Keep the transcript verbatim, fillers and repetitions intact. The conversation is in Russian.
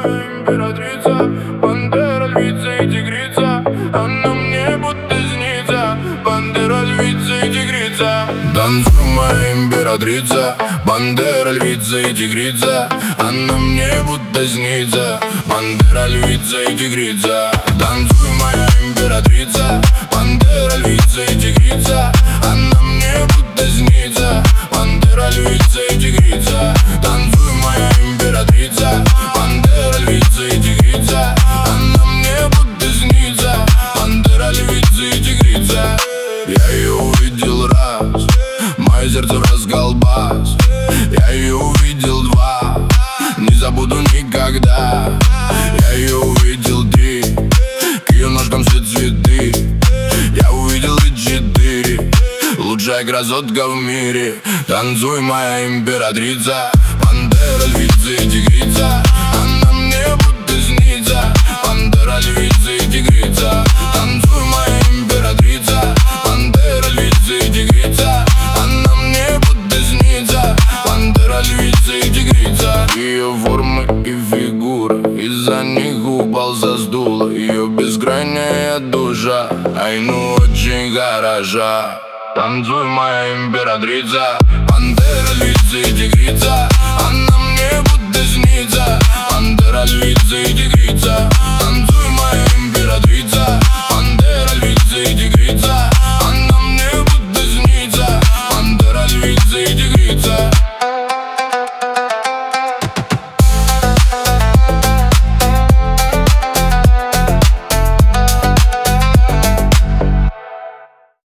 императрица, бандера, львица и тигрица. Она мне будто снится, бандера, львица и тигрица. Танцуй, моя императрица, бандера, львица и тигрица. Она мне будто снится, бандера, львица и тигрица. Танцуй, моя императрица, бандера, львица и тигрица. Она мне будто снится, бандера, львица и тигрица. Танцуй, моя императрица, бандера, львица и тигрица. Она мне будто снится, бандера, львица и тигрица. Я ее увидел раз, мое сердце расколбас. Я ее увидел два, не забуду никогда. Я ее увидел три, к ее ножкам все цветы. Я увидел и четыре, лучшая красотка в мире. Танцуй, моя императрица, бандера, львица и тигрица. Она мне будто снится, бандера, львица и тигрица. Танцуй, моя императрица, бандера, львица и тигрица. Она мне будто снится, бандера, львица и тигрица. Ее формы и фигура, из-за них упал со стула. Ее бескрайняя душа, ай, ну очень хороша. Танцуй, моя императрица, бандера, львица и тигрица. Она мне будто снится, бандера, львица и тигрица. Танцуй, моя императрица,